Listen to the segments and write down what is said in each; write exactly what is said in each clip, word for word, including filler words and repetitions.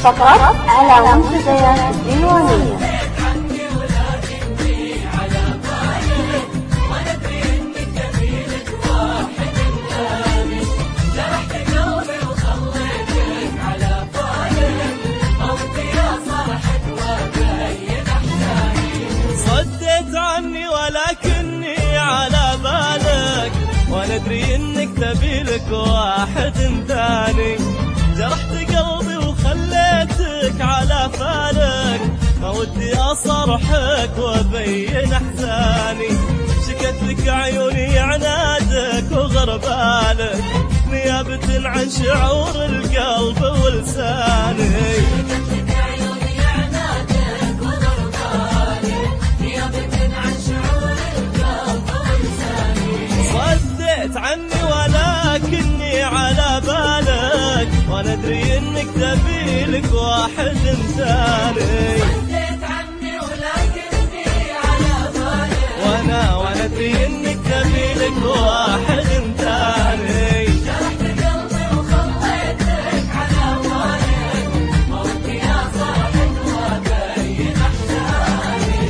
فقط على منتديات الديوانية. صديت عني ولكني على بالك، وانا ادري انك تبي لك واحد ثاني. جرحت قلبي وخليتك على فالك، ما ودي اصرحك وابين احزاني. شكت لك عيوني عنادك وغربالك، نيابة عن شعور القلب ولساني. صديت عني ولكني على بالك، وانا ادري انك تبي لك واحد ثاني. صديت عني ولكني على بالك، وانا وانا ادري انك تبي لك واحد ثاني. جرحت قلبي وخليتك على بالك، ما ودي اصرحك وابين احزاني.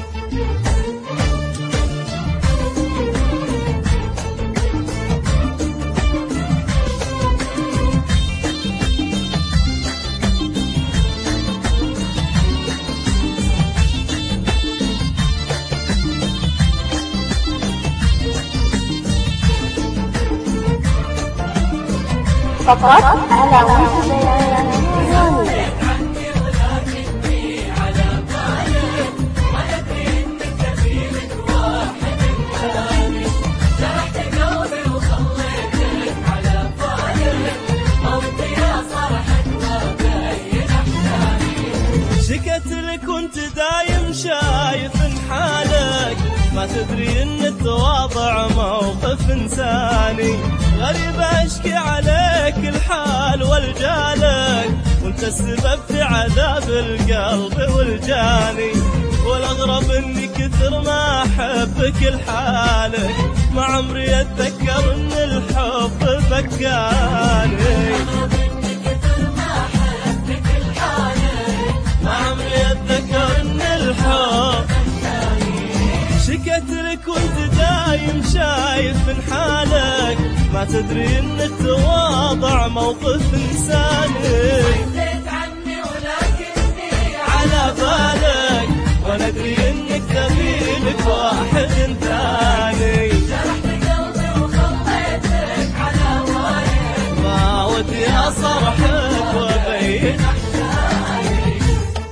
فقط على منتديات الديوانية. شكت لك وانت دايم شايف حالك، ما تدري ان التواضع موقف انساني. غريب اشكي عليك الحال والجالك، وانت السبب في عذاب القلب والجاني. والاغرب اني كثر ما احبك لحالك، ما عمري اتذكر ان الحب بكاني. ما عمري اتذكر ان الحب. شكت لك وانت دايم شايف من حالك، ما تدري ان التواضع موقف انساني. صديت عني ولكني على بالك، وانا ادري انك تبي لك واحد ثاني. جرحت قلبي وخليتك على بالك، ما ودي اصرحك وابين احزاني.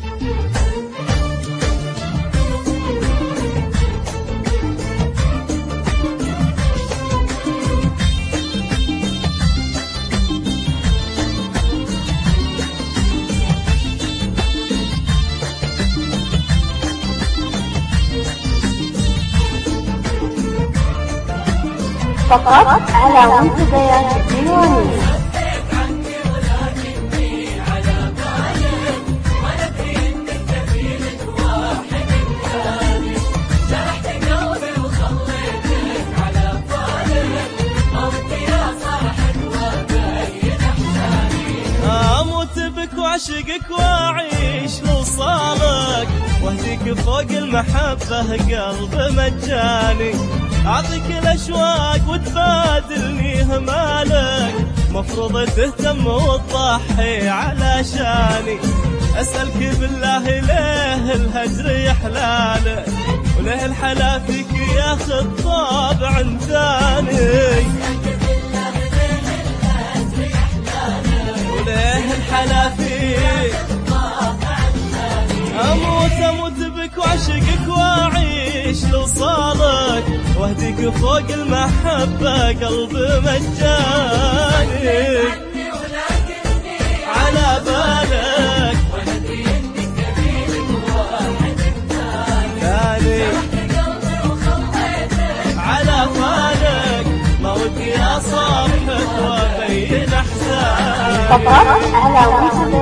فقط على منتديات الديوانية. صديت عني ولكني على بالك، وانا ادري انك تبي لك واحد ثاني. جرحت قلبي وخليتك على بالك، ما ودي اصرحك وابين احزاني. اموت بك واعشقك واعيش لوصالك، واهديك فوق المحبة قلب مجاني. اعطيك الاشواق وتبادلني همالك، مفروض تهتم وتضحي علشاني. اسألك بالله ليه الهجر يحلالك، وليه الحلا فيك ياخذ طابع ثاني. وليه الحلا فيك اموت اموت بك واعشقك واعيش لوصالك، واهديك فوق المحبة قلب مجاني. على بالك، وانا ادري انك تبي لك واحد ثاني. قلبي وخليتك على بالك، ما ودي اصرحك وابين احزاني. فقط على منتديات